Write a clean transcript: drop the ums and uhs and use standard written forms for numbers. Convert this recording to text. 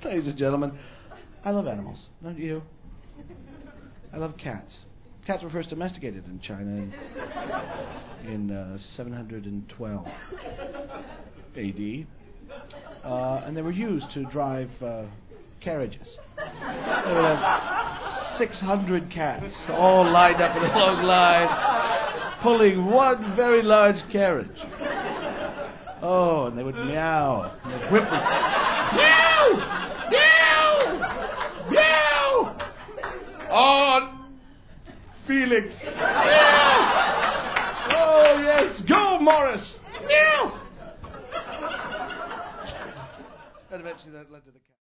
Ladies and gentlemen, I love animals. Don't you? I love cats. Cats were first domesticated in China in 712 A.D. And they were used to drive carriages. They would have 600 cats all lined up in a long line, pulling one very large carriage. Oh, and they would meow, and they'd whip them. Meow! Meow! Meow! On Felix! Meow! Oh, yes, go, Morris! Meow! And eventually that led to the cat.